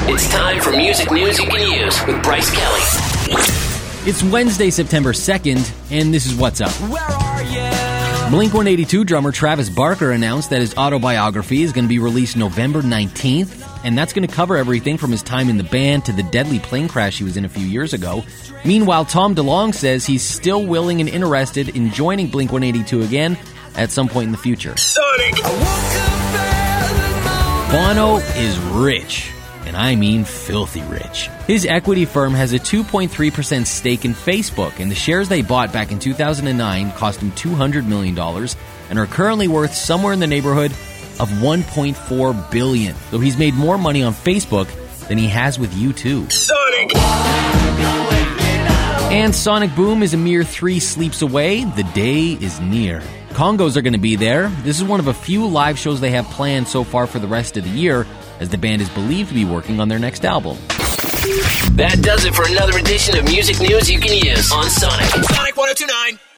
It's time for music news you can use with Bryce Kelly. It's Wednesday, September 2nd, and this is What's Up. Where are you? Blink-182 drummer Travis Barker announced that his autobiography is going to be released November 19th, and that's going to cover everything from his time in the band to the deadly plane crash he was in a few years ago. Meanwhile, Tom DeLonge says he's still willing and interested in joining Blink-182 again at some point in the future. Sonic! Bono is rich, and I mean filthy rich. His equity firm has a 2.3% stake in Facebook, and the shares they bought back in 2009 cost him $200 million and are currently worth somewhere in the neighborhood of $1.4 billion. So he's made more money on Facebook than he has with U2. Sonic! And Sonic Boom is a mere 3 sleeps away. The day is near. Congos are going to be there. This is one of a few live shows they have planned so far for the rest of the year, as the band is believed to be working on their next album. That does it for another edition of music news you can use on Sonic. Sonic 102.9.